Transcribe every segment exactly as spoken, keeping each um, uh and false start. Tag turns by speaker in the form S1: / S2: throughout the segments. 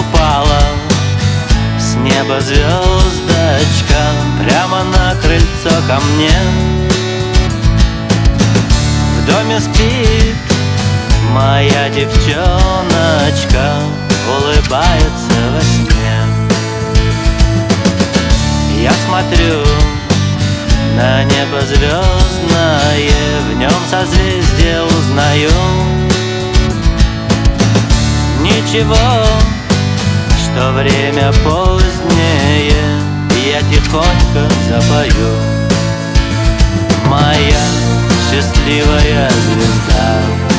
S1: упала с неба звездочка прямо на крыльцо ко мне. В доме спит моя девчоночка, улыбается во сне. Я смотрю на небо звездное, в нем созвездие узнаю. Ничего, что время позднее, я тихонько запою. Моя счастливая звезда,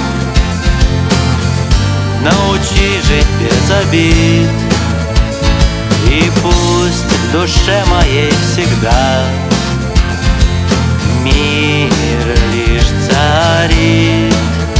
S1: научи жить без обид, и пусть в душе моей всегда мир лишь царит.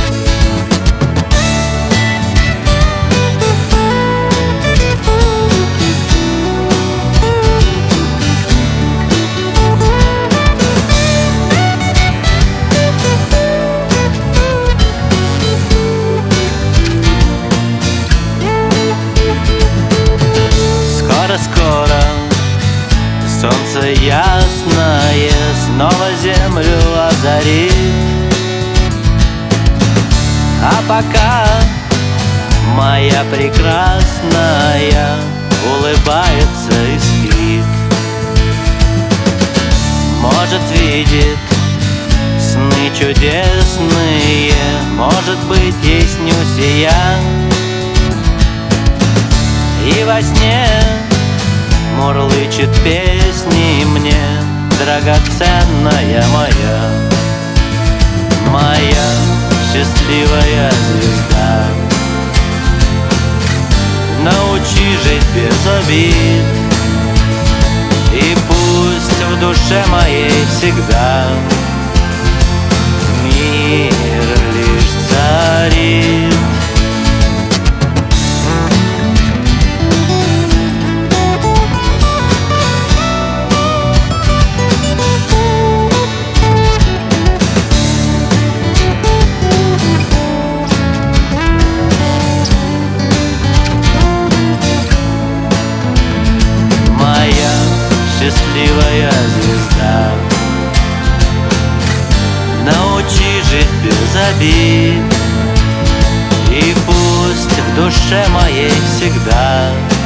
S1: Скоро солнце ясное снова землю озарит. А пока моя прекрасная улыбается и спит. Может, видит сны чудесные, может быть, ей снюсь я. И во сне мурлычет песни мне драгоценная моя, моя счастливая звезда. Научи жить без обид, и пусть в душе моей всегда мир лишь царит. Счастливая звезда, научи жить без обид, и пусть в душе моей всегда